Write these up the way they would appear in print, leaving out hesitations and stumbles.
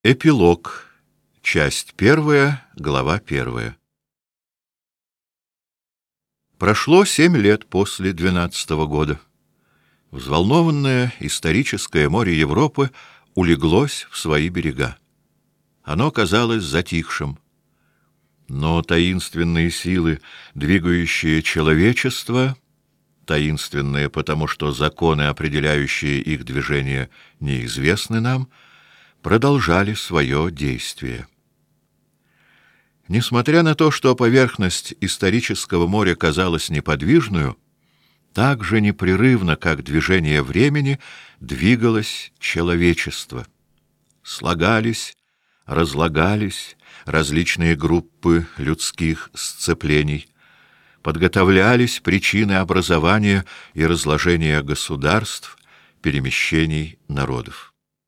Эпилог. Часть 1, глава 1. Прошло 7 лет после 12-го года. Взволнованное историческое море Европы улеглось в свои берега. Оно казалось затихшим. Но таинственные силы, двигающие человечество, таинственные потому, что законы, определяющие их движение, неизвестны нам, продолжали свое действие. Несмотря на то, что поверхность исторического моря казалась неподвижную, так же непрерывно, как движение времени, двигалось человечество. Слагались, разлагались различные группы людских сцеплений, подготовлялись причины образования и разложения государств, перемещений народов.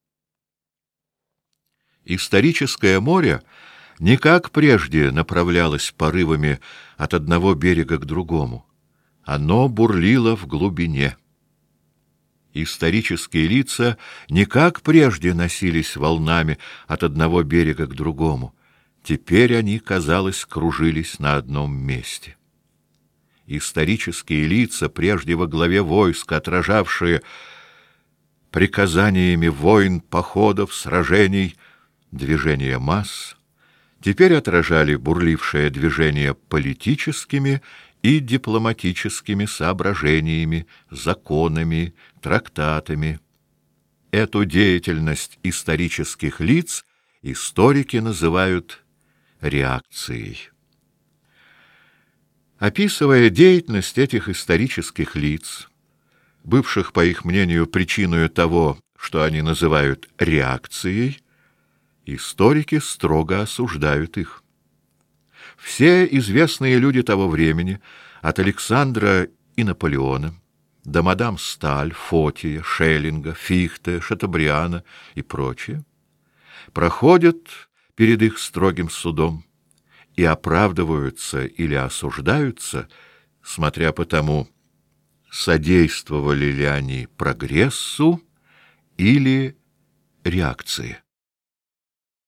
Историческое море не как прежде направлялось порывами от одного берега к другому. Оно бурлило в глубине. Исторические лица не как прежде носились волнами от одного берега к другому. Теперь они, казалось, кружились на одном месте. Исторические лица, прежде во главе войск, отражавшие приказаниями войн, походов, сражений, движение масс, теперь отражали бурлившее движение политическими и дипломатическими соображениями, законами, трактатами. Эту деятельность исторических лиц историки называют реакцией. Описывая деятельность этих исторических лиц, бывших, по их мнению, причиной того, что они называют реакцией, историки строго осуждают их. Все известные люди того времени, от Александра и Наполеона до мадам Сталь, Фотия, Шеллинга, Фихте, Шатобриана и прочие, проходят перед их строгим судом и оправдываются или осуждаются, смотря по тому, содействовали ли они прогрессу или реакции.